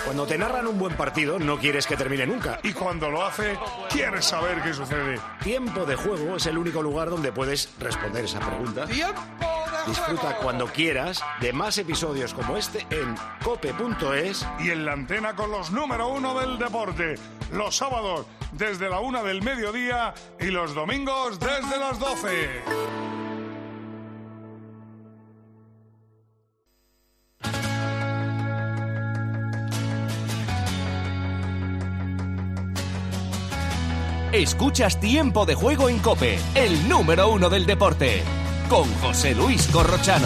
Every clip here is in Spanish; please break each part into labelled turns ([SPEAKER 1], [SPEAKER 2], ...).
[SPEAKER 1] Cuando te narran un buen partido, no quieres que termine nunca.
[SPEAKER 2] Y cuando lo hace, quieres saber qué sucede.
[SPEAKER 1] Tiempo de Juego es el único lugar donde puedes responder esa pregunta. Disfruta cuando quieras de más episodios como este en cope.es
[SPEAKER 2] y en la antena con los número 1 del deporte. Los sábados desde la 1 del mediodía y los domingos desde las 12.
[SPEAKER 3] Escuchas Tiempo de Juego en COPE, el número 1 del deporte, con José Luis Corrochano.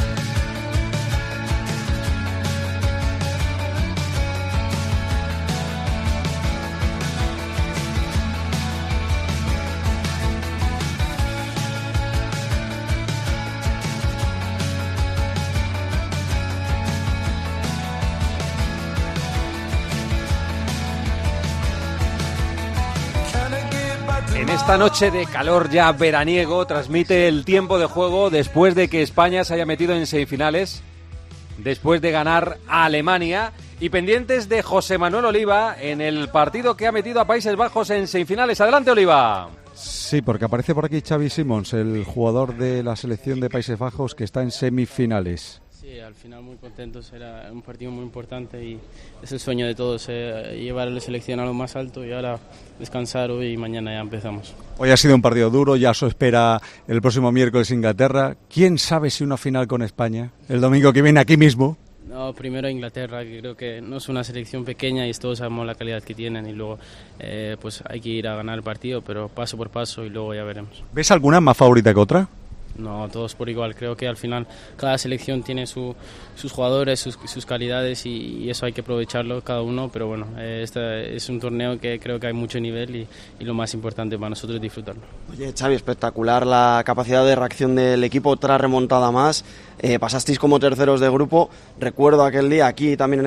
[SPEAKER 4] En esta noche de calor ya veraniego transmite el Tiempo de Juego después de que España se haya metido en semifinales, después de ganar a Alemania, y pendientes de José Manuel Oliva en el partido que ha metido a Países Bajos en semifinales. Adelante, Oliva.
[SPEAKER 5] Sí, porque aparece por aquí Xavi Simons, el jugador de la selección de Países Bajos que está en semifinales.
[SPEAKER 6] Sí, al final muy contentos, era un partido muy importante y es el sueño de todos, llevar a la selección a lo más alto y ahora descansar hoy y mañana ya empezamos.
[SPEAKER 5] Hoy ha sido un partido duro, ya se espera el próximo miércoles Inglaterra. ¿Quién sabe si una final con España el domingo que viene aquí mismo?
[SPEAKER 6] No, primero Inglaterra, que creo que no es una selección pequeña y todos sabemos la calidad que tienen y luego pues hay que ir a ganar el partido, pero paso por paso y luego ya veremos.
[SPEAKER 5] ¿Ves alguna más favorita que otra?
[SPEAKER 6] No, todos por igual. Creo que al final cada selección tiene sus jugadores, sus calidades y eso hay que aprovecharlo cada uno. Pero bueno, este es un torneo que creo que hay mucho nivel y lo más importante para nosotros es disfrutarlo.
[SPEAKER 7] Oye, Xavi, espectacular la capacidad de reacción del equipo, otra remontada más. Pasasteis como terceros de grupo. Recuerdo aquel día aquí también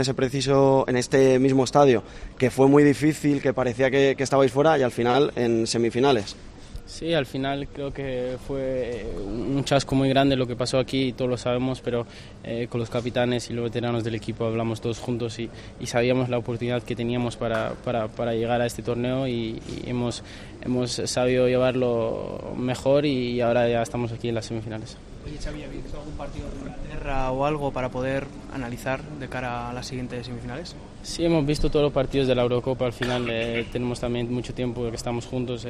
[SPEAKER 7] en este mismo estadio que fue muy difícil, que parecía que estabais fuera y al final en semifinales.
[SPEAKER 6] Sí, al final creo que fue un chasco muy grande lo que pasó aquí y todos lo sabemos, pero con los capitanes y los veteranos del equipo hablamos todos juntos y sabíamos la oportunidad que teníamos para llegar a este torneo y hemos sabido llevarlo mejor y ahora ya estamos aquí en las semifinales.
[SPEAKER 8] Oye, Xavi, ¿habéis visto algún partido de Inglaterra o algo para poder analizar de cara a las siguientes semifinales?
[SPEAKER 6] Sí, hemos visto todos los partidos de la Eurocopa, al final tenemos también mucho tiempo que estamos juntos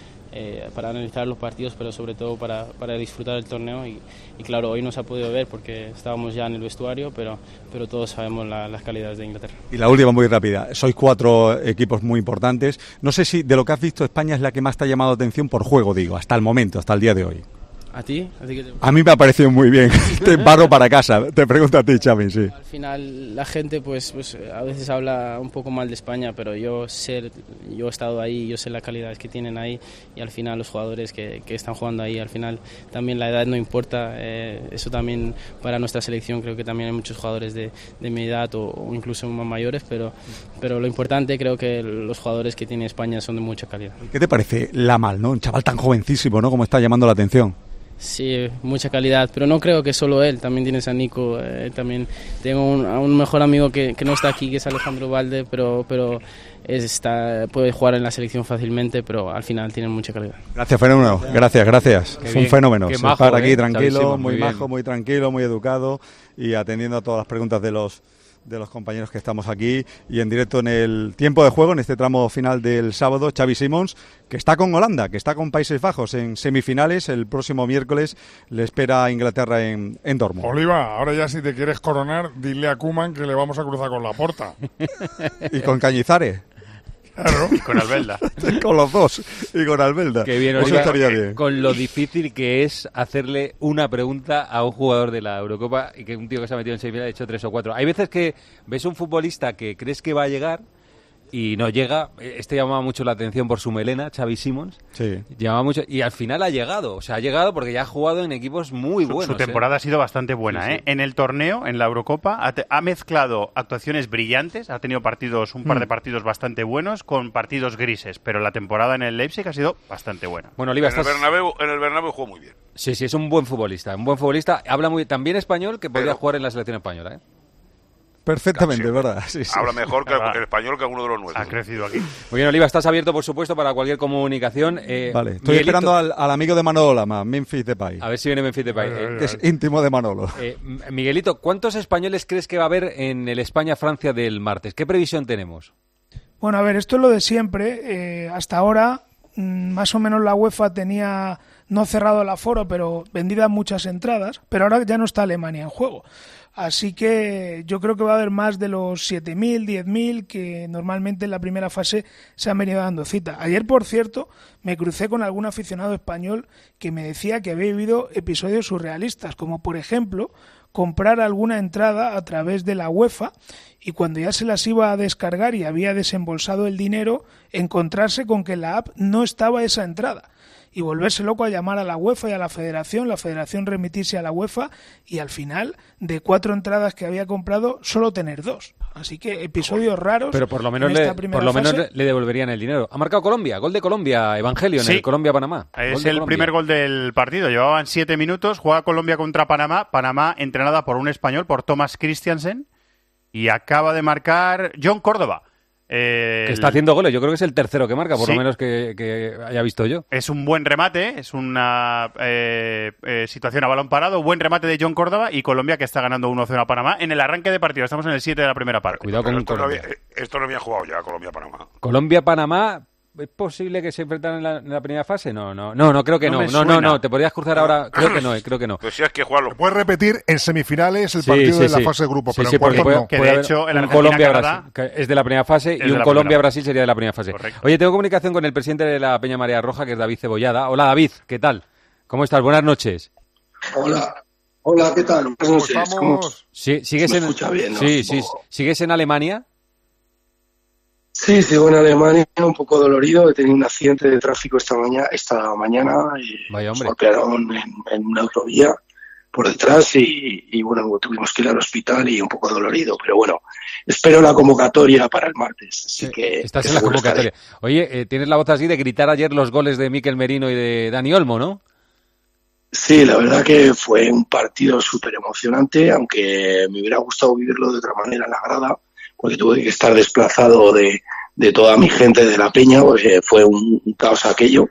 [SPEAKER 6] para analizar los partidos, pero sobre todo para disfrutar del torneo y claro, hoy no se ha podido ver porque estábamos ya en el vestuario, pero todos sabemos las calidades de Inglaterra.
[SPEAKER 5] Y la última muy rápida, sois 4 equipos muy importantes, no sé si de lo que has visto España es la que más te ha llamado la atención por juego, digo, hasta el momento, hasta el día de hoy.
[SPEAKER 6] ¿A ti?
[SPEAKER 5] A mí me ha parecido muy bien. Te barro para casa. Te pregunto a ti, Xavi, sí.
[SPEAKER 6] Al final la gente pues a veces habla un poco mal de España, pero yo he estado ahí, yo sé la calidad que tienen ahí y al final los jugadores que están jugando ahí, al final también la edad no importa. Eso también para nuestra selección creo que también hay muchos jugadores de mi edad o incluso más mayores, pero lo importante creo que los jugadores que tiene España son de mucha calidad.
[SPEAKER 5] ¿Qué te parece Lamal, no? Un chaval tan jovencísimo, ¿no? Como está llamando la atención.
[SPEAKER 6] Sí, mucha calidad, pero no creo que solo él, también tienes a Nico, también tengo un mejor amigo que no está aquí, que es Alejandro Valde, pero puede jugar en la selección fácilmente, pero al final tiene mucha calidad.
[SPEAKER 5] Gracias, fenómeno, gracias.
[SPEAKER 4] Qué
[SPEAKER 5] es
[SPEAKER 4] bien,
[SPEAKER 5] un fenómeno.
[SPEAKER 4] Qué majo,
[SPEAKER 5] estar aquí tranquilo,
[SPEAKER 4] Simón,
[SPEAKER 5] muy majo,
[SPEAKER 4] bien.
[SPEAKER 5] muy tranquilo, muy educado y atendiendo a todas las preguntas de los compañeros que estamos aquí y en directo en el Tiempo de Juego, en este tramo final del sábado, Xavi Simons, que está con Holanda, que está con Países Bajos en semifinales. El próximo miércoles le espera a Inglaterra en Dortmund.
[SPEAKER 2] Oliva, ahora ya si te quieres coronar, dile a Koeman que le vamos a cruzar con Laporta.
[SPEAKER 5] Y con Cañizares.
[SPEAKER 2] Claro.
[SPEAKER 9] Y con Albelda.
[SPEAKER 5] Con los dos. Y con Albelda.
[SPEAKER 4] Qué bien,
[SPEAKER 5] Eso estaría bien.
[SPEAKER 4] Con lo difícil que es hacerle una pregunta a un jugador de la Eurocopa y que un tío que se ha metido en semifinal ha hecho 3 o 4. Hay veces que ves un futbolista que crees que va a llegar y no llega. Este llamaba mucho la atención por su melena, Xavi Simons.
[SPEAKER 5] Sí.
[SPEAKER 4] Llamaba mucho y al final ha llegado. O sea, ha llegado porque ya ha jugado en equipos muy buenos.
[SPEAKER 9] Su temporada ha sido bastante buena,
[SPEAKER 4] Sí, sí.
[SPEAKER 9] En el torneo, en la Eurocopa, ha mezclado actuaciones brillantes, ha tenido un par de partidos bastante buenos con partidos grises, pero la temporada en el Leipzig ha sido bastante buena.
[SPEAKER 4] Bueno, Oliva,
[SPEAKER 10] En el Bernabéu jugó muy bien.
[SPEAKER 4] Sí, es un buen futbolista. Habla muy también español, que podría jugar en la selección española, ¿eh?
[SPEAKER 5] Perfectamente, ¿verdad? Sí.
[SPEAKER 10] Habla mejor que el español que alguno de los nuestros.
[SPEAKER 9] Ha crecido aquí.
[SPEAKER 4] Muy bien, Oliva, estás abierto, por supuesto, para cualquier comunicación.
[SPEAKER 5] Vale, estoy
[SPEAKER 4] Miguelito,
[SPEAKER 5] esperando al amigo de Manolo Lama, Memphis Depay.
[SPEAKER 4] A ver si viene Memphis Depay.
[SPEAKER 5] Que es íntimo de Manolo.
[SPEAKER 4] Miguelito, ¿cuántos españoles crees que va a haber en el España-Francia del martes? ¿Qué previsión tenemos?
[SPEAKER 11] Bueno, a ver, esto es lo de siempre. Hasta ahora, más o menos la UEFA tenía no cerrado el aforo, pero vendidas muchas entradas, pero ahora ya no está Alemania en juego. Así que yo creo que va a haber más de los 7.000, 10.000 que normalmente en la primera fase se han venido dando cita. Ayer, por cierto, me crucé con algún aficionado español que me decía que había vivido episodios surrealistas, como por ejemplo comprar alguna entrada a través de la UEFA y cuando ya se las iba a descargar y había desembolsado el dinero, encontrarse con que en la app no estaba esa entrada. Y volverse loco a llamar a la UEFA y a la federación remitirse a la UEFA y al final, de 4 entradas que había comprado, solo tener 2. Así que episodios raros.
[SPEAKER 4] Pero por lo menos le devolverían el dinero. Ha marcado Colombia, gol de Colombia, Evangelio, en el Colombia-Panamá.
[SPEAKER 9] Es el primer gol del partido. Llevaban 7 minutos, juega Colombia contra Panamá. Panamá entrenada por un español, por Thomas Christiansen, y acaba de marcar John Córdoba.
[SPEAKER 4] Que está haciendo goles, yo creo que es el tercero que marca, por lo menos que haya visto yo.
[SPEAKER 9] Es un buen remate, es una situación a balón parado, buen remate de John Córdoba y Colombia que está ganando 1-0 a Panamá en el arranque de partido. Estamos en el 7 de la primera parte.
[SPEAKER 4] Cuidado con Colombia.
[SPEAKER 10] Esto no había jugado ya Colombia-Panamá.
[SPEAKER 4] Colombia-Panamá. ¿Es posible que se enfrentaran en la primera fase? No, creo que no. Te podrías cruzar ahora. Creo que no.
[SPEAKER 10] Pues si es que jugarlo.
[SPEAKER 2] Puedes repetir en semifinales el partido de la fase de grupo, pero en cuartos no.
[SPEAKER 9] Que de hecho el
[SPEAKER 4] Colombia-Brasil es de la primera fase y un Colombia-Brasil sería de la primera fase.
[SPEAKER 9] Correcto.
[SPEAKER 4] Oye, tengo comunicación con el presidente de la Peña Marea Roja, que es David Cebollada. Hola, David, ¿qué tal? ¿Cómo estás? Buenas noches.
[SPEAKER 12] Hola, ¿qué tal? Buenas noches.
[SPEAKER 4] Sí, ¿sigues en
[SPEAKER 12] bien, ¿no?
[SPEAKER 4] ¿Sigues en Alemania?
[SPEAKER 12] Sí, sigo en Alemania, un poco dolorido. He tenido un accidente de tráfico esta mañana y
[SPEAKER 4] Vaya, hombre.
[SPEAKER 12] me golpearon en una autovía por detrás y bueno, tuvimos que ir al hospital y un poco dolorido. Pero bueno, espero la convocatoria para el martes. Así que
[SPEAKER 4] estás en la convocatoria. Oye, tienes la voz así de gritar ayer los goles de Mikel Merino y de Dani Olmo, ¿no?
[SPEAKER 12] Sí, la verdad que fue un partido súper emocionante, aunque me hubiera gustado vivirlo de otra manera en la grada, porque tuve que estar desplazado de toda mi gente de la Peña, porque fue un caos aquello.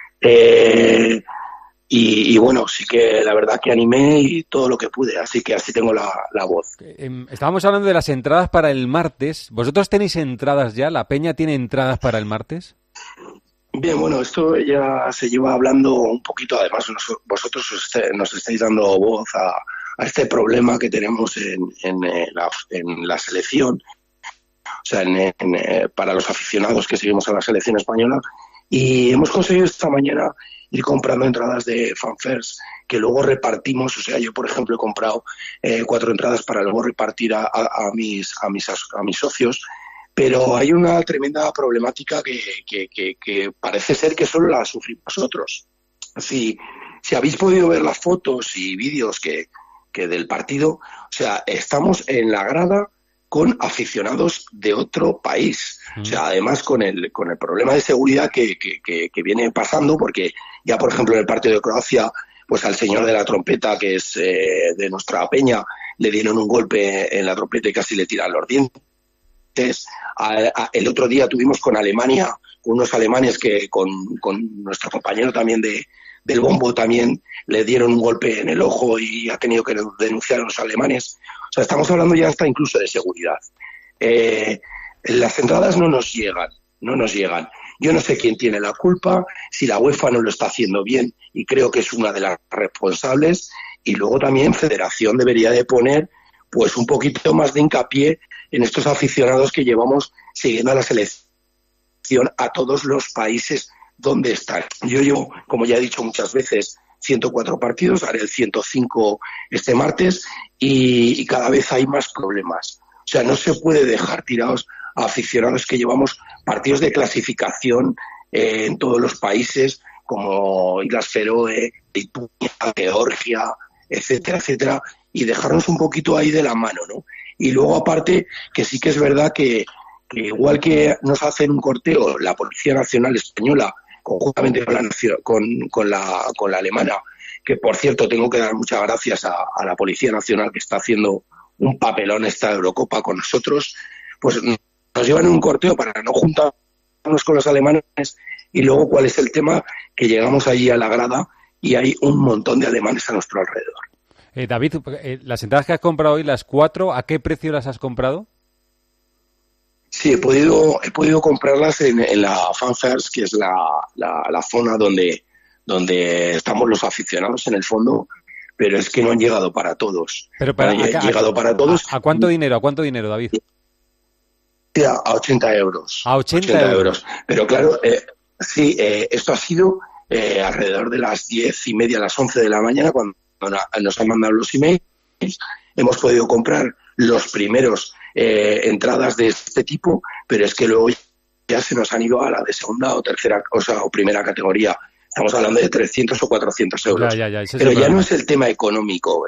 [SPEAKER 12] Y bueno, sí que la verdad que animé y todo lo que pude, así que así tengo la voz.
[SPEAKER 4] Estábamos hablando de las entradas para el martes. ¿Vosotros tenéis entradas ya? ¿La Peña tiene entradas para el martes?
[SPEAKER 12] Bien, bueno, esto ya se lleva hablando un poquito, además vosotros nos estáis dando voz a este problema que tenemos en la selección, o sea, para los aficionados que seguimos a la selección española, y hemos conseguido esta mañana ir comprando entradas de FanFirst que luego repartimos. O sea, yo por ejemplo he comprado 4 entradas para luego repartir a mis socios, pero hay una tremenda problemática que parece ser que solo la sufrimos nosotros. Si habéis podido ver las fotos y vídeos que del partido, o sea, estamos en la grada con aficionados de otro país. O sea, además con el problema de seguridad que viene pasando, porque ya, por ejemplo, en el partido de Croacia, pues al señor de la trompeta, que es de nuestra peña, le dieron un golpe en la trompeta y casi le tiran los dientes. El otro día tuvimos con Alemania, con unos alemanes que con nuestro compañero también del bombo también le dieron un golpe en el ojo y ha tenido que denunciar a los alemanes. O sea, estamos hablando ya hasta incluso de seguridad. Las entradas no nos llegan. Yo no sé quién tiene la culpa, si la UEFA no lo está haciendo bien, y creo que es una de las responsables, y luego también Federación debería de poner pues un poquito más de hincapié en estos aficionados que llevamos siguiendo a la selección a todos los países donde están. Yo, como ya he dicho muchas veces, 104 partidos, haré el 105 este martes y cada vez hay más problemas. O sea, no se puede dejar tirados a aficionados que llevamos partidos de clasificación en todos los países, como Islas Feroe, Lituania, Georgia, etcétera, etcétera, y dejarnos un poquito ahí de la mano, ¿no? Y luego, aparte, que sí que es verdad que igual que nos hacen un corteo la Policía Nacional Española, conjuntamente con la alemana, que por cierto tengo que dar muchas gracias a la Policía Nacional, que está haciendo un papelón esta Eurocopa con nosotros, pues nos llevan en un corteo para no juntarnos con los alemanes, y luego cuál es el tema, que llegamos allí a la grada y hay un montón de alemanes a nuestro alrededor.
[SPEAKER 4] David, las entradas que has comprado hoy, las 4, ¿a qué precio las has comprado?
[SPEAKER 12] Sí, he podido comprarlas en la Fanfest, que es la zona donde estamos los aficionados en el fondo, pero es que no han llegado para todos.
[SPEAKER 4] Pero
[SPEAKER 12] llegado para todos.
[SPEAKER 4] ¿A cuánto dinero, David?
[SPEAKER 12] A 80 euros.
[SPEAKER 4] A 80 euros.
[SPEAKER 12] Pero claro, sí, esto ha sido alrededor de las 10:30, las 11 de la mañana, cuando nos han mandado los emails. Hemos podido comprar los primeros entradas de este tipo, pero es que luego ya se nos han ido a la de segunda o tercera, o primera categoría. Estamos hablando de 300 o 400 euros. Pero ya no es el tema económico.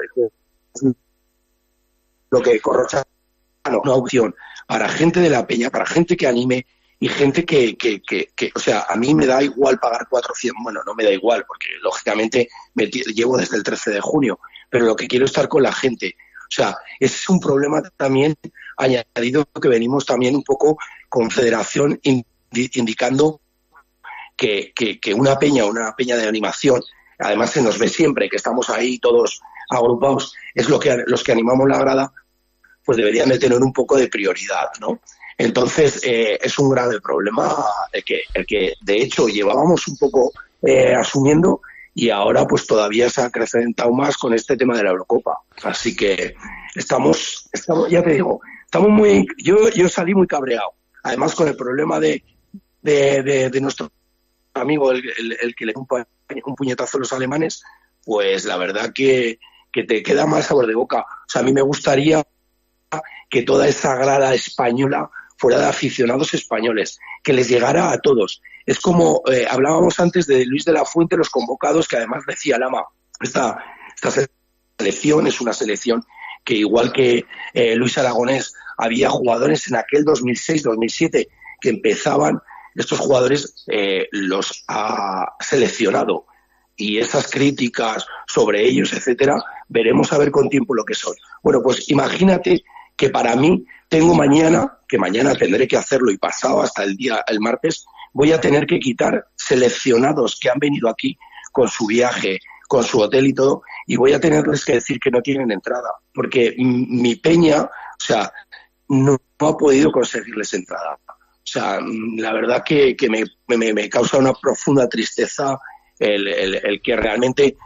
[SPEAKER 12] Lo que Corrochano, una opción para gente de la peña, para gente que anime y gente que o sea, a mí me da igual pagar 400, bueno, no me da igual, porque lógicamente llevo desde el 13 de junio, pero lo que quiero es estar con la gente. O sea, ese es un problema también añadido, que venimos también un poco con Federación indicando que una peña de animación, además se nos ve siempre que estamos ahí todos agrupados, es los que animamos la grada, pues deberían de tener un poco de prioridad, ¿no? Entonces, es un grave problema el que de hecho llevábamos un poco asumiendo, y ahora pues todavía se ha acrecentado más con este tema de la Eurocopa. Así que estamos ya te digo, estamos muy... Yo salí muy cabreado. Además, con el problema de nuestro amigo, el que le dio un puñetazo a los alemanes, pues la verdad que te queda mal sabor de boca. O sea, a mí me gustaría que toda esa grada española fuera de aficionados españoles, que les llegara a todos. Es como hablábamos antes de Luis de la Fuente, los convocados, que además decía Lama, esta selección es una selección que, igual que Luis Aragonés, había jugadores en aquel 2006-2007 que empezaban, estos jugadores los ha seleccionado, y esas críticas sobre ellos, etcétera, veremos a ver con tiempo lo que son. Bueno, pues imagínate que para mí tengo mañana tendré que hacerlo, y pasado hasta el martes, voy a tener que quitar seleccionados que han venido aquí con su viaje, con su hotel y todo, y voy a tenerles que decir que no tienen entrada, porque mi peña, o sea, no ha podido conseguirles entrada. O sea, la verdad que me causa una profunda tristeza el que realmente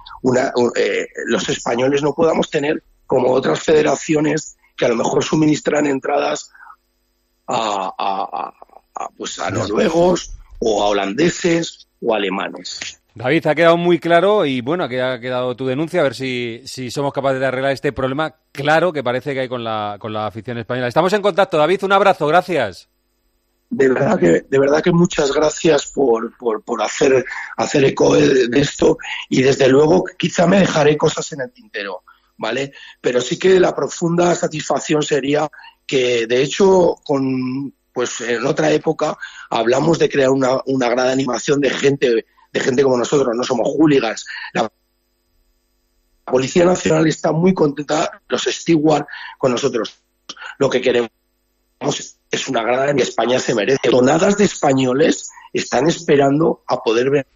[SPEAKER 12] los españoles no podamos tener, como otras federaciones que a lo mejor suministran entradas a noruegos o a holandeses o alemanes.
[SPEAKER 4] David, ha quedado muy claro, y bueno, aquí ha quedado tu denuncia, a ver si somos capaces de arreglar este problema claro que parece que hay con la afición española. Estamos en contacto, David, un abrazo, gracias.
[SPEAKER 12] De verdad que muchas gracias por hacer eco de esto, y desde luego quizá me dejaré cosas en el tintero, ¿vale? Pero sí que la profunda satisfacción sería que, de hecho, en otra época hablamos de crear una gran animación de gente como nosotros, no somos hooligans. La Policía Nacional está muy contenta, los stewards, con nosotros. Lo que queremos es una grada que España se merece. Tonadas de españoles están esperando a poder ver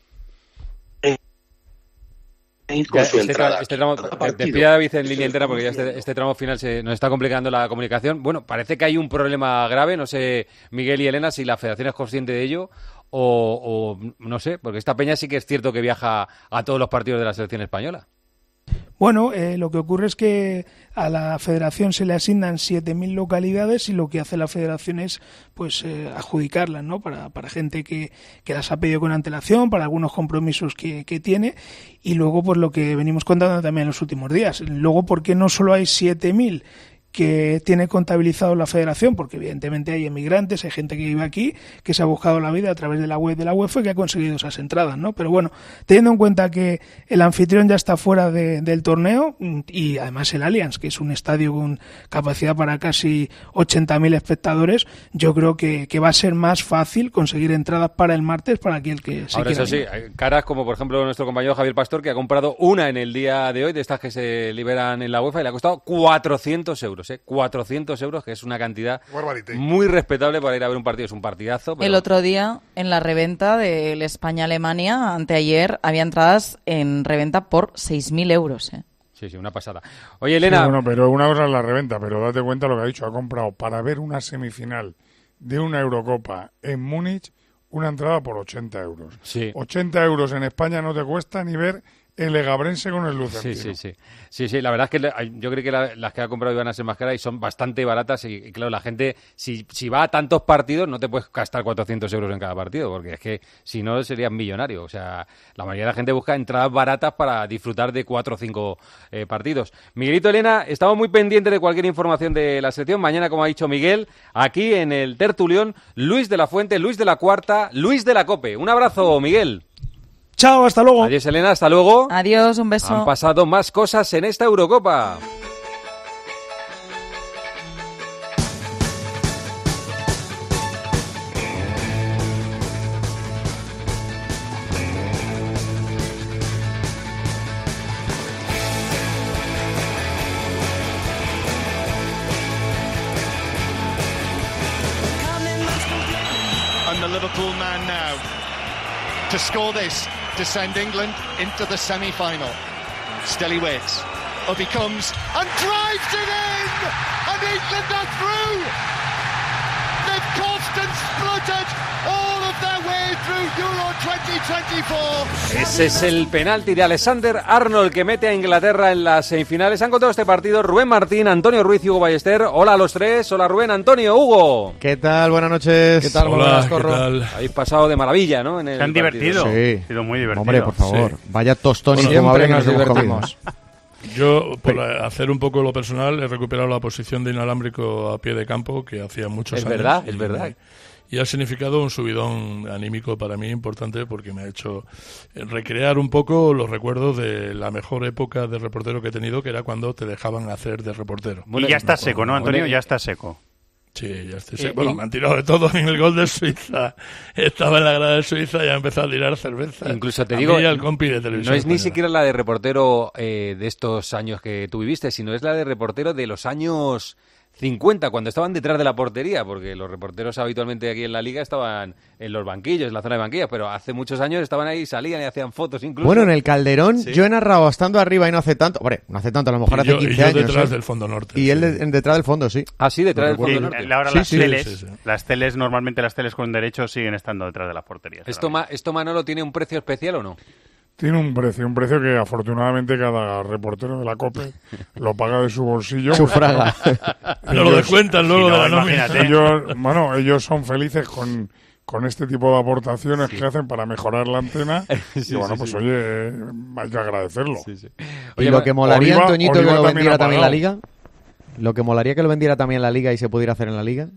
[SPEAKER 12] con su entrada.
[SPEAKER 4] Este tramo, despida a David en línea entera, porque ya este tramo final nos está complicando la comunicación. Bueno, parece que hay un problema grave, no sé, Miguel y Elena, si la Federación es consciente de ello o no sé, porque esta peña sí que es cierto que viaja a todos los partidos de la selección española.
[SPEAKER 11] Bueno, lo que ocurre es que a la Federación se le asignan 7.000 localidades, y lo que hace la Federación es pues adjudicarlas, ¿no? Para gente que las ha pedido con antelación, para algunos compromisos que tiene, y luego pues lo que venimos contando también en los últimos días. Luego, ¿por qué no solo hay 7.000 que tiene contabilizado la Federación? Porque evidentemente hay emigrantes, hay gente que vive aquí, que se ha buscado la vida a través de la web de la UEFA y que ha conseguido esas entradas, ¿no? Pero bueno, teniendo en cuenta que el anfitrión ya está fuera del torneo, y además el Allianz, que es un estadio con capacidad para casi 80.000 espectadores, yo creo que va a ser más fácil conseguir entradas para el martes para aquel que se
[SPEAKER 4] Ahora,
[SPEAKER 11] quiera.
[SPEAKER 4] eso sí, hay caras como por ejemplo nuestro compañero Javier Pastor, que ha comprado una en el día de hoy, de estas que se liberan en la UEFA, y le ha costado 400 euros. euros, ¿eh? 400 euros, que es una cantidad
[SPEAKER 2] Barbarité.
[SPEAKER 4] muy respetable para ir a ver un partido. Es un partidazo. Pero...
[SPEAKER 13] El otro día, en la reventa del España-Alemania, anteayer, había entradas en reventa por 6.000 euros, ¿eh?
[SPEAKER 4] Sí, una pasada. Oye, Elena...
[SPEAKER 2] Sí, bueno, pero una cosa es la reventa, pero date cuenta lo que ha dicho. Ha comprado para ver una semifinal de una Eurocopa en Múnich una entrada por 80 euros.
[SPEAKER 4] Sí.
[SPEAKER 2] 80 euros en España no te cuesta ni ver el Egabrense con el Lucentino.
[SPEAKER 4] Sí, la verdad es que yo creo que las que ha comprado iban a ser más caras y son bastante baratas y claro, la gente, si va a tantos partidos, no te puedes gastar 400 euros en cada partido, porque es que si no serías millonario. O sea, la mayoría de la gente busca entradas baratas para disfrutar de 4 o 5 partidos. Miguelito, Elena, estamos muy pendientes de cualquier información de la selección. Mañana, como ha dicho Miguel, aquí en el tertulión, Luis de la Fuente, Luis de la Cuarta, Luis de la Cope. Un abrazo, Miguel.
[SPEAKER 11] Chao, hasta luego.
[SPEAKER 4] Adiós, Elena, hasta luego.
[SPEAKER 13] Adiós, un beso.
[SPEAKER 4] Han pasado más cosas en esta Eurocopa.
[SPEAKER 14] And the Liverpool man now to score this, to send England into the semi-final. Still he waits. Up he comes and drives it in! And England are through! They've coughed and spluttered all of their way through Euro 2024.
[SPEAKER 4] Ese es el penalti de Alexander Arnold que mete a Inglaterra en las semifinales. Han contado este partido Rubén Martín, Antonio Ruiz y Hugo Ballester. Hola a los tres. Hola Rubén, Antonio, Hugo.
[SPEAKER 15] ¿Qué tal? Buenas noches.
[SPEAKER 4] ¿Qué tal?
[SPEAKER 15] Hola,
[SPEAKER 4] ¿qué tal? Habéis pasado de maravilla, ¿no?
[SPEAKER 9] Se han divertido.
[SPEAKER 15] Sí.
[SPEAKER 9] Ha sido muy divertido.
[SPEAKER 15] Hombre, por favor.
[SPEAKER 9] Sí.
[SPEAKER 15] Vaya tostón y
[SPEAKER 16] Siempre
[SPEAKER 15] que
[SPEAKER 16] nos
[SPEAKER 15] hemos
[SPEAKER 16] divertimos.
[SPEAKER 15] comido.
[SPEAKER 16] Yo, por hacer un poco lo personal, he recuperado la posición de inalámbrico a pie de campo que hacía muchos
[SPEAKER 4] Es
[SPEAKER 16] años.
[SPEAKER 4] verdad, es verdad.
[SPEAKER 16] Y ha significado un subidón anímico para mí importante porque me ha hecho recrear un poco los recuerdos de la mejor época de reportero que he tenido, que era cuando te dejaban hacer de reportero.
[SPEAKER 9] Y ya está seco, ¿no, Antonio? Ya está seco.
[SPEAKER 16] Sí, ya estoy seco. Bueno, me han tirado de todo en el gol de Suiza. Estaba en la grada de Suiza y ha empezado a tirar cerveza.
[SPEAKER 4] Incluso te
[SPEAKER 16] A
[SPEAKER 4] digo,
[SPEAKER 16] mí y al compi de televisión
[SPEAKER 4] no es ni
[SPEAKER 16] española.
[SPEAKER 4] siquiera la de reportero de estos años que tú viviste, sino es la de reportero de los años 50, cuando estaban detrás de la portería, porque los reporteros habitualmente aquí en la Liga estaban en los banquillos, en la zona de banquillos, pero hace muchos años estaban ahí, salían y hacían fotos incluso.
[SPEAKER 15] Bueno, en el Calderón
[SPEAKER 4] Sí.
[SPEAKER 15] yo he narrado estando arriba y no hace tanto. Hombre, no hace tanto, a lo mejor
[SPEAKER 16] Y
[SPEAKER 15] hace
[SPEAKER 16] yo-
[SPEAKER 15] 15
[SPEAKER 16] y yo
[SPEAKER 15] años.
[SPEAKER 16] detrás
[SPEAKER 15] ¿eh?
[SPEAKER 16] del fondo norte,
[SPEAKER 15] Y él detrás del fondo, sí.
[SPEAKER 4] Ah, sí, detrás del
[SPEAKER 15] Lo
[SPEAKER 4] fondo
[SPEAKER 15] recuerdo.
[SPEAKER 4] norte.
[SPEAKER 9] Ahora
[SPEAKER 15] Sí,
[SPEAKER 9] las
[SPEAKER 15] sí.
[SPEAKER 9] teles,
[SPEAKER 15] Sí, sí.
[SPEAKER 9] las teles, normalmente las teles con derechos siguen estando detrás de las porterías.
[SPEAKER 4] ¿Esto, Manolo, tiene un precio especial o no?
[SPEAKER 2] Tiene un precio que afortunadamente cada reportero de la COPE lo paga de su bolsillo.
[SPEAKER 15] Sufraga.
[SPEAKER 16] Pero lo descuentan luego de la nómina.
[SPEAKER 2] Ellos son felices con este tipo de aportaciones que hacen para mejorar la antena.
[SPEAKER 4] Sí,
[SPEAKER 2] y bueno,
[SPEAKER 4] sí,
[SPEAKER 2] pues
[SPEAKER 4] sí.
[SPEAKER 2] oye, hay que agradecerlo.
[SPEAKER 15] Y lo que molaría,
[SPEAKER 2] Oliva-
[SPEAKER 15] Antoñito, que
[SPEAKER 2] Oliva
[SPEAKER 15] lo
[SPEAKER 2] también
[SPEAKER 15] vendiera
[SPEAKER 2] ha
[SPEAKER 15] también en la
[SPEAKER 2] pagado.
[SPEAKER 15] Liga. Lo que molaría que lo vendiera también en la Liga y se pudiera hacer en la Liga.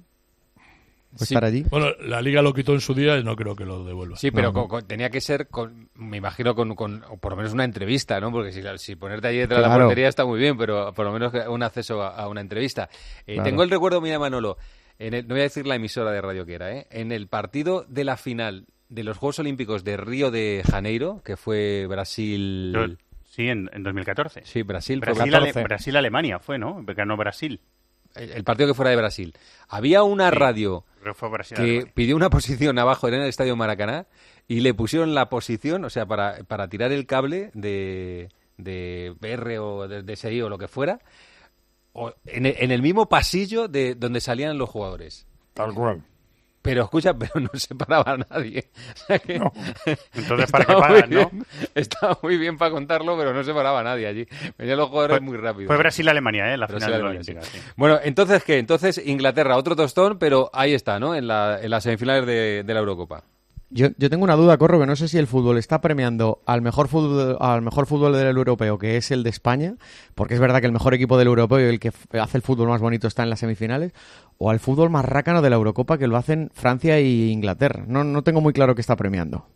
[SPEAKER 16] Sí.
[SPEAKER 15] Estar allí.
[SPEAKER 16] Bueno, la Liga lo quitó en su día y no creo que lo devuelva.
[SPEAKER 4] Sí, pero
[SPEAKER 16] No.
[SPEAKER 4] tenía que ser, me imagino, con o por lo menos una entrevista, ¿no? Porque si ponerte allí detrás de la
[SPEAKER 15] Claro.
[SPEAKER 4] portería está muy bien, pero por lo menos un acceso a una entrevista.
[SPEAKER 15] Claro.
[SPEAKER 4] Tengo el recuerdo, mira, Manolo, no voy a decir la emisora de radio que era, en el partido de la final de los Juegos Olímpicos de Río de Janeiro, que fue Brasil...
[SPEAKER 9] Sí, en 2014.
[SPEAKER 4] Sí, Brasil. fue 14.
[SPEAKER 9] Brasil-Alemania fue, ¿no? Ganó Brasil.
[SPEAKER 4] El partido que fuera de Brasil. Había una radio
[SPEAKER 9] Creo que fue
[SPEAKER 4] que
[SPEAKER 9] Brasil-Alemania.
[SPEAKER 4] pidió una posición abajo en el Estadio Maracaná y le pusieron la posición, o sea, para tirar el cable de BR o de DSI o lo que fuera, en el mismo pasillo de donde salían los jugadores.
[SPEAKER 2] Tal cual.
[SPEAKER 4] Pero escucha, pero no se paraba nadie. O sea que
[SPEAKER 9] Entonces, ¿para qué
[SPEAKER 4] estaba
[SPEAKER 9] pagan,
[SPEAKER 4] muy
[SPEAKER 9] no?
[SPEAKER 4] bien, estaba muy bien para contarlo, pero no se paraba nadie allí. Venían los jugadores muy rápido.
[SPEAKER 9] Fue Brasil-Alemania, la final de la
[SPEAKER 4] Brasil-Alemania,
[SPEAKER 9] Olímpica. Sí.
[SPEAKER 4] Bueno, ¿entonces qué? Entonces Inglaterra, otro tostón, pero ahí está, ¿no? En las semifinales de la Eurocopa.
[SPEAKER 15] Yo tengo una duda, Corro, que no sé si el fútbol está premiando al mejor fútbol del europeo, que es el de España, porque es verdad que el mejor equipo del europeo y el que hace el fútbol más bonito está en las semifinales, o al fútbol más rácano de la Eurocopa, que lo hacen Francia e Inglaterra. No tengo muy claro qué está premiando.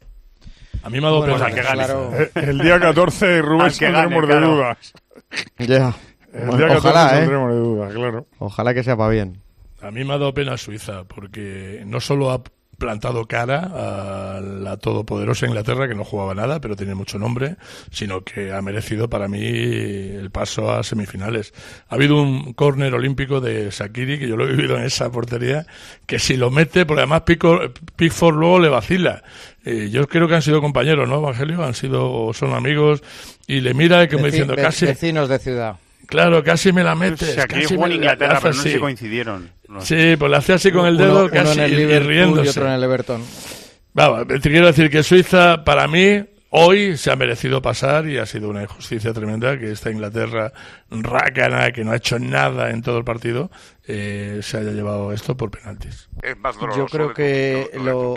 [SPEAKER 16] A mí me ha dado
[SPEAKER 2] Bueno,
[SPEAKER 16] pena.
[SPEAKER 2] al que gane. El día 14, Rubén,
[SPEAKER 16] Al que gane,
[SPEAKER 2] saldremos de
[SPEAKER 16] claro.
[SPEAKER 2] dudas.
[SPEAKER 15] Ya.
[SPEAKER 2] El
[SPEAKER 15] Bueno,
[SPEAKER 2] día 14
[SPEAKER 15] ojalá,
[SPEAKER 2] saldremos de dudas, claro.
[SPEAKER 15] Ojalá que sea para bien.
[SPEAKER 16] A mí me ha dado pena Suiza, porque no solo ha plantado cara a la todopoderosa Inglaterra, que no jugaba nada, pero tiene mucho nombre, sino que ha merecido para mí el paso a semifinales. Ha habido un córner olímpico de Shaqiri, que yo lo he vivido en esa portería, que si lo mete, porque además Pickford luego le vacila. Yo creo que han sido compañeros, ¿no, Evangelio? Son amigos, y le mira como diciendo casi...
[SPEAKER 15] Vecinos de ciudad.
[SPEAKER 16] Claro, casi me la metes.
[SPEAKER 9] Shaqiri jugó en Inglaterra, pero no sé si coincidieron. No sé.
[SPEAKER 16] Sí, pues le hacía así con el dedo,
[SPEAKER 15] uno
[SPEAKER 16] casi,
[SPEAKER 15] en el
[SPEAKER 16] y
[SPEAKER 15] Liverpool
[SPEAKER 16] riéndose.
[SPEAKER 15] y otro en el Everton.
[SPEAKER 16] Vamos, te quiero decir que Suiza, para mí, hoy se ha merecido pasar, y ha sido una injusticia tremenda que esta Inglaterra rácana, que no ha hecho nada en todo el partido, se haya llevado esto por penaltis.
[SPEAKER 10] Es más doloroso.
[SPEAKER 15] Yo creo que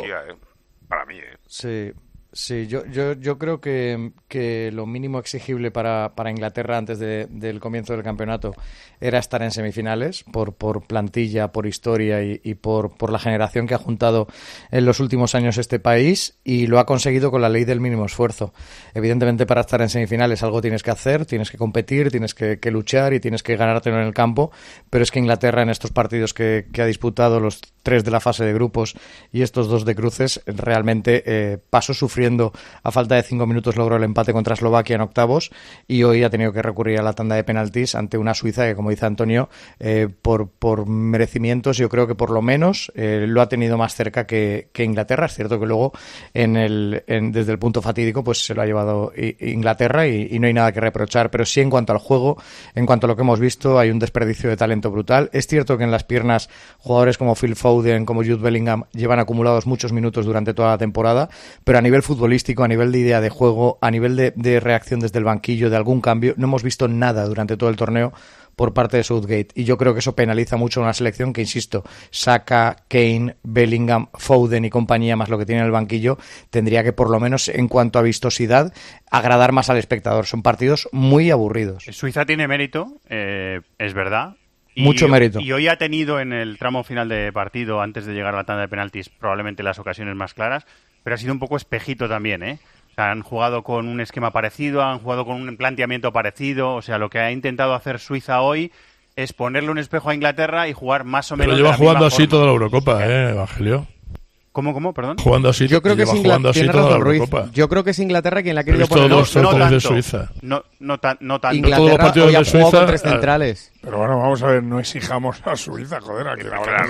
[SPEAKER 10] para mí,
[SPEAKER 15] Sí, yo creo que lo mínimo exigible para Inglaterra antes del comienzo del campeonato era estar en semifinales por plantilla, por historia y por la generación que ha juntado en los últimos años este país, y lo ha conseguido con la ley del mínimo esfuerzo. Evidentemente, para estar en semifinales algo tienes que hacer, tienes que competir, tienes que luchar y tienes que ganártelo en el campo, pero es que Inglaterra en estos partidos que ha disputado, los 3 de la fase de grupos y estos 2 de cruces, realmente pasó sufriendo. A falta de 5 minutos logró el empate contra Eslovaquia en octavos, y hoy ha tenido que recurrir a la tanda de penaltis ante una Suiza que, como dice Antonio, por merecimientos, yo creo que por lo menos lo ha tenido más cerca que Inglaterra. Es cierto que luego desde el punto fatídico pues se lo ha llevado Inglaterra y no hay nada que reprochar, pero sí en cuanto al juego, en cuanto a lo que hemos visto, hay un desperdicio de talento brutal. Es cierto que en las piernas jugadores como Phil Foden, como Jude Bellingham llevan acumulados muchos minutos durante toda la temporada, pero a nivel futbolístico, a nivel de idea de juego, a nivel de reacción desde el banquillo, de algún cambio, no hemos visto nada durante todo el torneo por parte de Southgate, y yo creo que eso penaliza mucho a una selección que, insisto, Saka, Kane, Bellingham, Foden y compañía, más lo que tiene en el banquillo, tendría que, por lo menos en cuanto a vistosidad, agradar más al espectador. Son partidos muy aburridos.
[SPEAKER 9] Suiza tiene mérito, es verdad.
[SPEAKER 15] Mucho mérito.
[SPEAKER 9] Y hoy ha tenido en el tramo final de partido, antes de llegar a la tanda de penaltis, probablemente las ocasiones más claras, pero ha sido un poco espejito también, ¿eh? O sea, han jugado con un esquema parecido, han jugado con un planteamiento parecido. O sea, lo que ha intentado hacer Suiza hoy es ponerle un espejo a Inglaterra y jugar más o menos.
[SPEAKER 16] Pero lleva jugando así toda la Eurocopa, Evangelio.
[SPEAKER 9] ¿Cómo? Perdón.
[SPEAKER 16] Jugando así.
[SPEAKER 15] Yo creo que es Inglaterra. Yo creo que es Inglaterra quien la ha querido poner.
[SPEAKER 16] No tanto. De Suiza.
[SPEAKER 9] No tanto.
[SPEAKER 15] Inglaterra hoy ha jugado con 3 centrales.
[SPEAKER 2] Pero bueno, vamos a ver, no exijamos a Suiza, joder. Aquí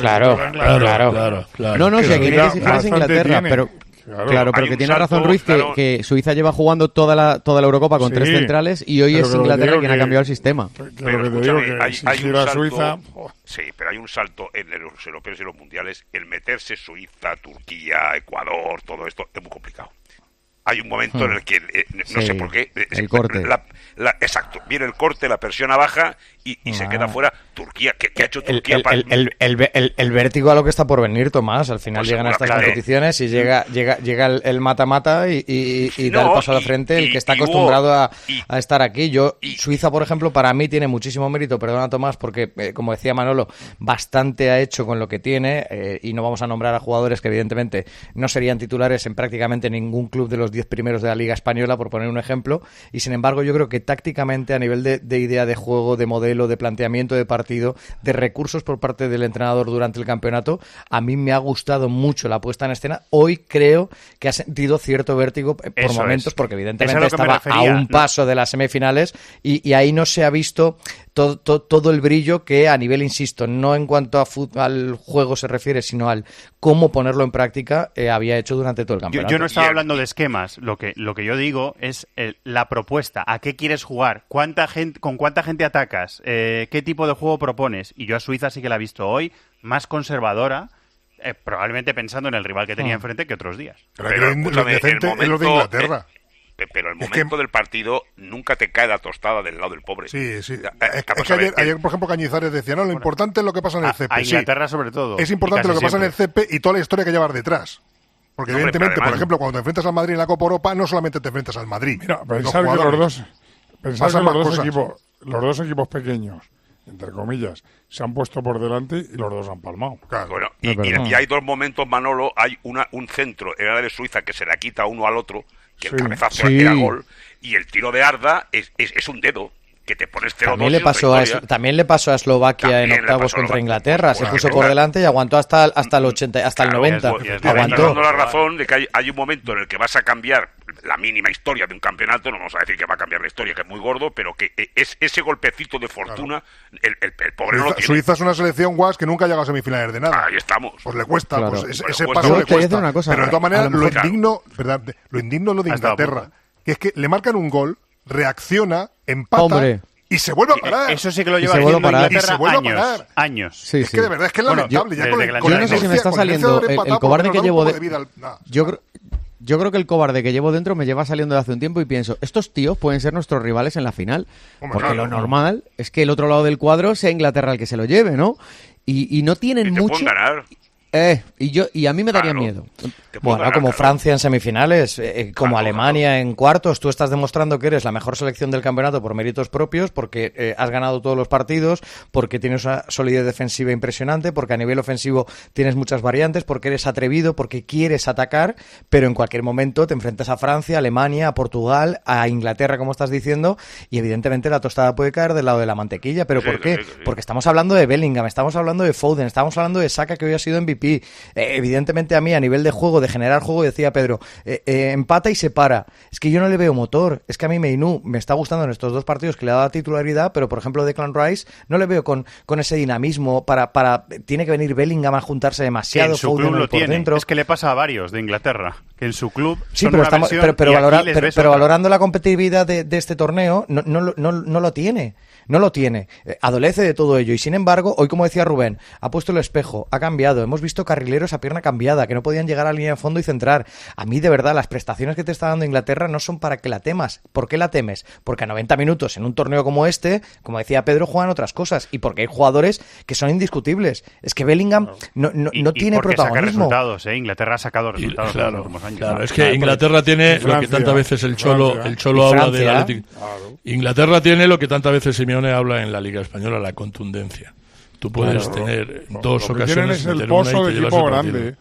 [SPEAKER 15] claro. No, si aquí hay que exigir es Inglaterra, pero... Claro, pero que tiene razón Ruiz, que Suiza lleva jugando toda la Eurocopa con 3 centrales, y hoy es Inglaterra quien ha cambiado el sistema.
[SPEAKER 10] Pero escúchame, hay un salto, Suiza... Sí, pero hay un salto en los europeos y los mundiales. El meterse Suiza, Turquía, Ecuador, todo esto es muy complicado. Hay un momento en el que, no sé por qué,
[SPEAKER 15] el corte.
[SPEAKER 10] Exacto, viene el corte, la presión baja y se queda fuera Turquía. ¿Qué ha hecho Turquía?
[SPEAKER 15] El vértigo a lo que está por venir, Tomás. Al final llegan a estas competiciones y llega el mata-mata y da el paso a la frente el que está acostumbrado a estar aquí. Suiza, por ejemplo, para mí tiene muchísimo mérito, perdona Tomás, porque como decía Manolo, bastante ha hecho con lo que tiene, y no vamos a nombrar a jugadores que evidentemente no serían titulares en prácticamente ningún club de los 10 primeros de la Liga Española, por poner un ejemplo, y sin embargo yo creo que tácticamente, a nivel de idea de juego, de modelo, de planteamiento de partido, de recursos por parte del entrenador durante el campeonato, a mí me ha gustado mucho la puesta en escena. Hoy creo que ha sentido cierto vértigo por momentos, porque evidentemente estaba a un paso de las semifinales, y ahí no se ha visto todo el brillo que a nivel, insisto, no en cuanto al juego se refiere, sino al cómo ponerlo en práctica, había hecho durante todo el campeonato.
[SPEAKER 9] Yo no estaba hablando de esquemas. Lo que yo digo es la propuesta. ¿A qué quieres jugar? ¿Con cuánta gente atacas? ¿Qué tipo de juego propones? Y yo a Suiza sí que la he visto hoy más conservadora, probablemente pensando en el rival que tenía enfrente que otros días.
[SPEAKER 10] Pero escúchame, lo de Inglaterra. Pero el momento del partido nunca te cae la tostada del lado del pobre.
[SPEAKER 17] Sí. Es que ayer, por ejemplo, Cañizares decía, no, lo importante es lo que pasa en el CP.
[SPEAKER 9] A Inglaterra, sobre todo.
[SPEAKER 17] Es importante lo que pasa en el CP y toda la historia que llevas detrás. Porque evidentemente, por ejemplo, cuando te enfrentas al Madrid en la Copa Europa, no solamente te enfrentas al Madrid.
[SPEAKER 2] Mira, pensar que los dos equipos pequeños, entre comillas, se han puesto por delante y los dos han palmado.
[SPEAKER 10] Claro. Bueno, y hay 2 momentos, Manolo. Hay un centro en el área de Suiza que se la quita uno al otro, que el cabezazo era gol, y el tiro de Arda es un dedo. que te pones 0-2.
[SPEAKER 15] También le pasó a Eslovaquia en octavos contra Inglaterra. Se puso por delante y aguantó hasta el 80, hasta el 90.
[SPEAKER 10] Aguantó. Dando la razón de que hay un momento en el que vas a cambiar la mínima historia de un campeonato, no vamos a decir que va a cambiar la historia, que es muy gordo, pero que es ese golpecito de fortuna, el pobre no lo tiene.
[SPEAKER 17] Suiza es una selección guas que nunca ha llegado a semifinales de nada.
[SPEAKER 10] Ahí estamos.
[SPEAKER 17] Pues le cuesta,
[SPEAKER 15] claro.
[SPEAKER 17] pues ese paso le cuesta.
[SPEAKER 15] Una cosa,
[SPEAKER 17] pero de todas maneras, lo indigno es lo de Inglaterra, que es que le marcan un gol, reacciona, empata y se vuelve a parar.
[SPEAKER 9] Eso sí que lo lleva haciendo Inglaterra años.
[SPEAKER 15] Sí,
[SPEAKER 17] es que de verdad es que es lamentable.
[SPEAKER 15] Yo no sé si me está saliendo el cobarde que llevo Yo creo que el cobarde que llevo dentro me lleva saliendo de hace un tiempo y pienso, estos tíos pueden ser nuestros rivales en la final, porque lo normal es que el otro lado del cuadro sea Inglaterra el que se lo lleve, ¿no? Y no tienen mucho.
[SPEAKER 10] Ganar.
[SPEAKER 15] Y a mí me daría miedo.
[SPEAKER 18] Bueno, como Francia en semifinales, como Alemania en cuartos, tú estás demostrando que eres la mejor selección del campeonato por méritos propios, porque has ganado todos los partidos, porque tienes una solidez defensiva impresionante, porque a nivel ofensivo tienes muchas variantes, porque eres atrevido, porque quieres atacar, pero en cualquier momento te enfrentas a Francia, a Alemania, a Portugal, a Inglaterra, como estás diciendo, y evidentemente la tostada puede caer del lado de la mantequilla. ¿Pero por qué? Porque estamos hablando de Bellingham, estamos hablando de Foden, estamos hablando de Saka, que hoy ha sido MVP. Evidentemente a mí a nivel de juego, de generar juego, decía Pedro, empata y se para. Es que yo no le veo motor. Es que a mí Mainoo me está gustando en estos dos partidos que le ha dado titularidad, pero por ejemplo Declan Rice no le veo con ese dinamismo tiene que venir Bellingham a juntarse demasiado.
[SPEAKER 9] En su club lo tiene. Dentro. Es que le pasa a varios de Inglaterra, que en su club
[SPEAKER 18] sí, pero valorando la competitividad de este torneo no lo tiene. No lo tiene, adolece de todo ello y sin embargo, hoy como decía Rubén, ha puesto el espejo, ha cambiado, hemos visto carrileros a pierna cambiada, que no podían llegar a la línea de fondo y centrar. A mí de verdad las prestaciones que te está dando Inglaterra no son para que la temas. ¿Por qué la temes? Porque a 90 minutos en un torneo como este, como decía Pedro, juegan otras cosas y porque hay jugadores que son indiscutibles. Es que Bellingham no tiene protagonismo.
[SPEAKER 9] Inglaterra ha sacado resultados en los últimos años.
[SPEAKER 16] Claro, es que Inglaterra tiene lo que tantas veces el Cholo habla del Atlético. Inglaterra tiene lo que tantas veces Simeone habla en la Liga Española, la contundencia. Tú puedes tener dos ocasiones.
[SPEAKER 2] Lo que tienen es el pozo de equipo grande.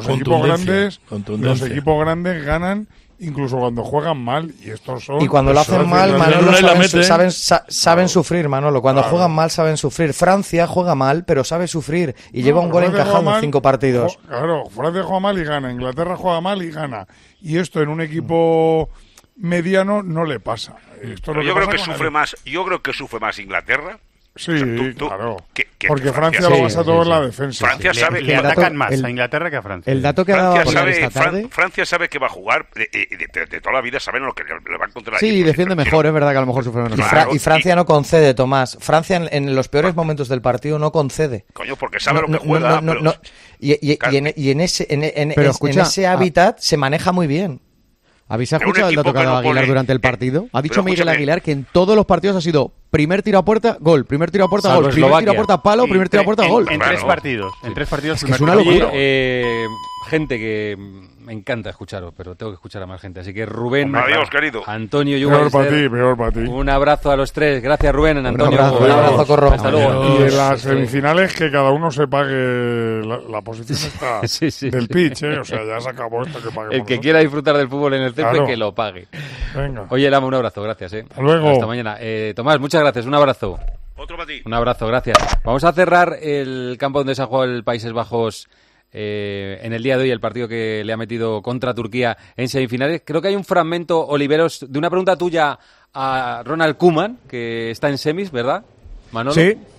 [SPEAKER 2] Los equipos grandes ganan incluso cuando juegan mal, y estos son...
[SPEAKER 18] Y cuando lo hacen mal, Manolo, saben sufrir, Manolo. Cuando juegan mal, saben sufrir. Francia juega mal, pero sabe sufrir, y lleva un gol encajado en 5 partidos.
[SPEAKER 2] Claro, Francia juega mal y gana, Inglaterra juega mal y gana. Y esto en un equipo mediano no le pasa.
[SPEAKER 10] Pero yo creo que sufre más Inglaterra.
[SPEAKER 2] Sí, claro. Porque Francia lo basa todo en la defensa.
[SPEAKER 10] Francia sabe
[SPEAKER 9] le atacan más a Inglaterra que a Francia.
[SPEAKER 15] El dato que
[SPEAKER 10] Francia sabe que va a jugar de toda la vida, saben lo que le va a encontrar.
[SPEAKER 15] Sí, defiende mejor, es verdad que a lo mejor sufre menos.
[SPEAKER 18] Y Francia no concede, Tomás. Francia en los peores momentos del partido no concede.
[SPEAKER 10] Coño, porque sabe lo que juega.
[SPEAKER 18] Y en ese hábitat se maneja muy bien.
[SPEAKER 15] ¿Habéis escuchado el dato que ha dado Aguilar durante el partido? Ha dicho Miguel Aguilar que en todos los partidos ha sido primer tiro a puerta, gol, primer tiro a puerta, gol, primer tiro a puerta, palo, primer tiro a puerta, gol.
[SPEAKER 9] En 3 partidos.
[SPEAKER 15] Es que es una locura.
[SPEAKER 4] Gente que me encanta escucharos, pero tengo que escuchar a más gente. Así que Rubén,
[SPEAKER 10] adiós, querido.
[SPEAKER 4] Antonio y
[SPEAKER 2] peor para ti.
[SPEAKER 4] Un abrazo a los tres. Gracias, Rubén. Antonio.
[SPEAKER 18] Un abrazo, Corro.
[SPEAKER 4] Hasta luego.
[SPEAKER 2] Y en las semifinales que cada uno se pague la posición del pitch, O sea, ya se acabó esto que pague.
[SPEAKER 4] El que quiera disfrutar del fútbol en el césped, que lo pague.
[SPEAKER 2] Venga.
[SPEAKER 4] Oye, Lama, un abrazo. Gracias,
[SPEAKER 2] Hasta luego.
[SPEAKER 4] Hasta mañana. Tomás, muchas gracias. Un abrazo.
[SPEAKER 10] Otro para ti.
[SPEAKER 4] Un abrazo, gracias. Vamos a cerrar el campo donde se ha jugado el Países Bajos en el día de hoy, el partido que le ha metido contra Turquía en semifinales. Creo que hay un fragmento, Oliveros, de una pregunta tuya a Ronald Koeman, que está en semis, ¿verdad, Manolo?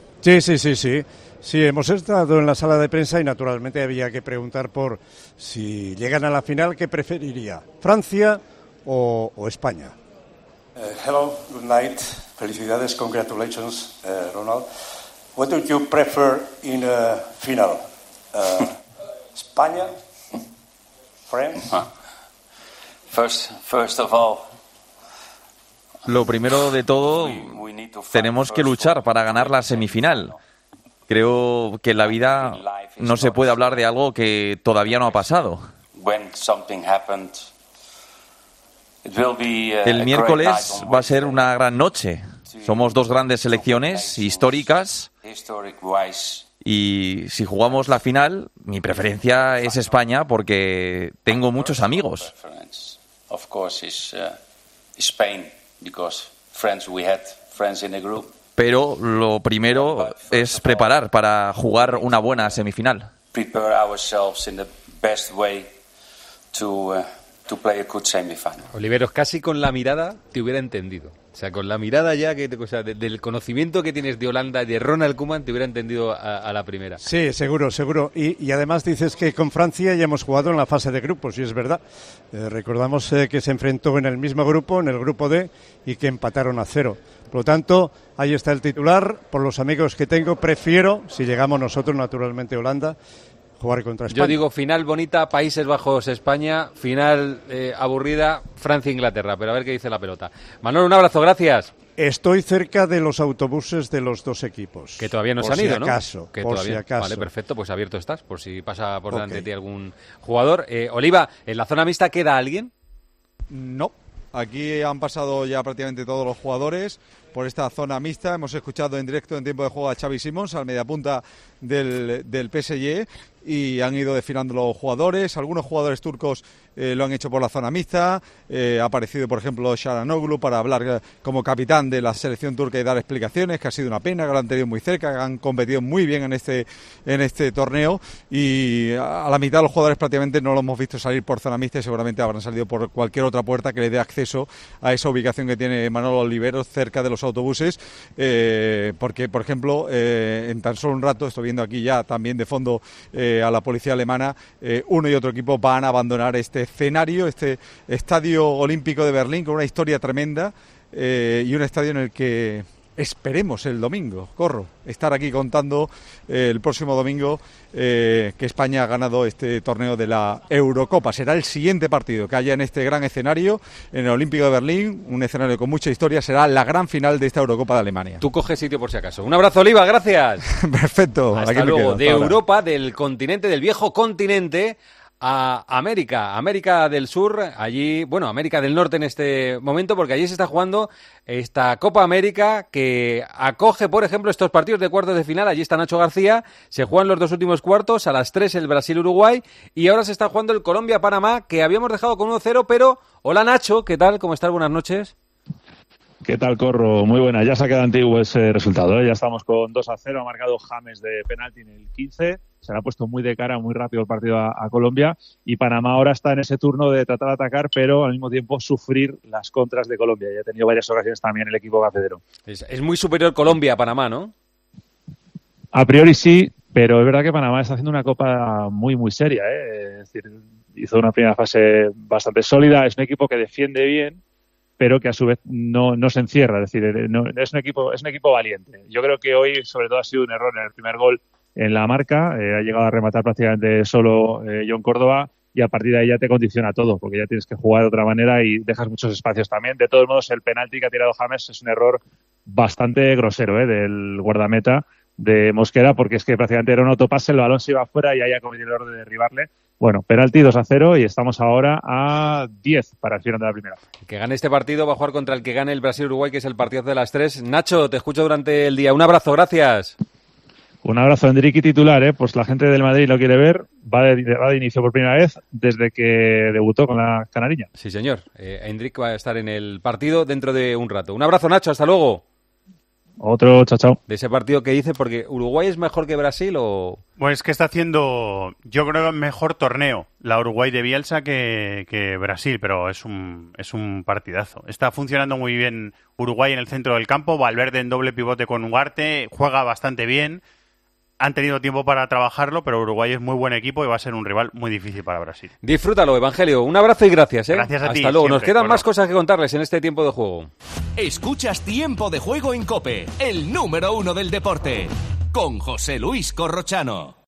[SPEAKER 19] Sí, hemos estado en la sala de prensa y naturalmente había que preguntar por si llegan a la final, ¿qué preferiría? ¿Francia o España?
[SPEAKER 20] Hello, good night. Felicidades, congratulations, Ronald. What would you prefer in a final? España? France?
[SPEAKER 21] First of all, lo primero de todo, tenemos que luchar para ganar la semifinal. Creo que en la vida no se puede hablar de algo que todavía no ha pasado. El miércoles va a ser una gran noche. Somos dos grandes selecciones históricas y si jugamos la final, mi preferencia es España porque tengo muchos amigos. Pero lo primero es preparar para jugar una buena semifinal.
[SPEAKER 4] Oliveros, casi con la mirada te hubiera entendido. O sea, con la mirada ya del conocimiento que tienes de Holanda y de Ronald Koeman, te hubiera entendido a la primera.
[SPEAKER 19] Sí, seguro. Y además dices que con Francia ya hemos jugado en la fase de grupos, y es verdad. Recordamos que se enfrentó en el mismo grupo, en el grupo D, y que empataron a 0. Por lo tanto, ahí está el titular. Por los amigos que tengo, prefiero, si llegamos nosotros, naturalmente Holanda, jugar contra España.
[SPEAKER 4] Yo digo final bonita, Países Bajos-España, final aburrida, Francia-Inglaterra, pero a ver qué dice la pelota. Manolo, un abrazo, gracias.
[SPEAKER 19] Estoy cerca de los autobuses de los dos equipos.
[SPEAKER 4] Que todavía no se han ido, ¿no?
[SPEAKER 19] Por si acaso.
[SPEAKER 4] Vale, perfecto, pues abierto estás, por si pasa por delante de ti algún jugador. Oliva, ¿en la zona mixta queda alguien?
[SPEAKER 5] No. Aquí han pasado ya prácticamente todos los jugadores por esta zona mixta. Hemos escuchado en directo en tiempo de juego a Xavi Simons, al mediapunta del PSG, y han ido desfilando los jugadores. Algunos jugadores turcos lo han hecho por la zona mixta. Ha aparecido, por ejemplo, Çalhanoğlu para hablar como capitán de la selección turca y dar explicaciones, que ha sido una pena, que lo han tenido muy cerca, que han competido muy bien en este torneo, y a la mitad de los jugadores prácticamente no lo hemos visto salir por zona mixta, y seguramente habrán salido por cualquier otra puerta que le dé acceso a esa ubicación que tiene Manolo Oliveros cerca de los autobuses, porque, por ejemplo, en tan solo un rato, estoy viendo aquí ya también de fondo a la policía alemana, uno y otro equipo van a abandonar este escenario, este estadio olímpico de Berlín, con una historia tremenda, y un estadio en el que esperemos el domingo, estar aquí contando el próximo domingo que España ha ganado este torneo de la Eurocopa. Será el siguiente partido que haya en este gran escenario, en el Olímpico de Berlín, un escenario con mucha historia. Será la gran final de esta Eurocopa de Alemania.
[SPEAKER 4] Tú coges sitio por si acaso. Un abrazo, Oliva, gracias.
[SPEAKER 5] Perfecto.
[SPEAKER 4] Hasta
[SPEAKER 5] aquí
[SPEAKER 4] luego.
[SPEAKER 5] me quedo,
[SPEAKER 4] de
[SPEAKER 5] ahora.
[SPEAKER 4] Europa, del continente, del viejo continente, a América del Sur, allí, bueno, América del Norte en este momento, porque allí se está jugando esta Copa América que acoge, por ejemplo, estos partidos de cuartos de final. Allí está Nacho García, se juegan los dos últimos cuartos, a las 3 el Brasil-Uruguay, y ahora se está jugando el Colombia-Panamá, que habíamos dejado con 1-0, pero hola Nacho, ¿qué tal? ¿Cómo estás? Buenas noches.
[SPEAKER 1] ¿Qué tal, Corro? Muy buena. Ya se ha quedado antiguo ese resultado, ¿eh? Ya estamos con 2-0. Ha marcado James de penalti en el 15. Se le ha puesto muy de cara, muy rápido el partido a Colombia. Y Panamá ahora está en ese turno de tratar de atacar, pero al mismo tiempo sufrir las contras de Colombia. Ya ha tenido varias ocasiones también el equipo cafetero.
[SPEAKER 4] Es muy superior Colombia a Panamá, ¿no?
[SPEAKER 1] A priori sí, pero es verdad que Panamá está haciendo una copa muy, muy seria, ¿eh? Es decir, hizo una primera fase bastante sólida. Es un equipo que defiende bien, pero que a su vez no se encierra, es decir, no, es un equipo valiente. Yo creo que hoy, sobre todo, ha sido un error en el primer gol en la marca. Ha llegado a rematar prácticamente solo John Córdoba, y a partir de ahí ya te condiciona todo, porque ya tienes que jugar de otra manera y dejas muchos espacios también. De todos modos, el penalti que ha tirado James es un error bastante grosero del guardameta de Mosquera, porque es que prácticamente era un autopase, el balón se iba afuera y ahí ha cometido el error de derribarle. Bueno, penalti 2-0 y estamos ahora a 10 para el final de la primera.
[SPEAKER 4] El que gane este partido va a jugar contra el que gane el Brasil-Uruguay, que es el partido de las 3. Nacho, te escucho durante el día. Un abrazo, gracias.
[SPEAKER 1] Un abrazo, Endrick, titular, pues la gente del Madrid lo quiere ver. Va de inicio por primera vez desde que debutó con la canariña.
[SPEAKER 4] Sí, señor. Endrick va a estar en el partido dentro de un rato. Un abrazo, Nacho, hasta luego.
[SPEAKER 1] Otro, chao.
[SPEAKER 4] De ese partido que dice, porque ¿Uruguay es mejor que Brasil o...?
[SPEAKER 9] Pues es que está haciendo, yo creo, mejor torneo la Uruguay de Bielsa que Brasil, pero es un partidazo. Está funcionando muy bien Uruguay en el centro del campo, Valverde en doble pivote con Ugarte, juega bastante bien. Han tenido tiempo para trabajarlo, pero Uruguay es muy buen equipo y va a ser un rival muy difícil para Brasil.
[SPEAKER 4] Disfrútalo, Evangelio. Un abrazo y gracias.
[SPEAKER 9] Gracias a ti.
[SPEAKER 4] Hasta luego.
[SPEAKER 9] Siempre,
[SPEAKER 4] Nos quedan más cosas que contarles en este tiempo de juego.
[SPEAKER 3] Escuchas Tiempo de Juego en COPE, el número 1 del deporte, con José Luis Corrochano.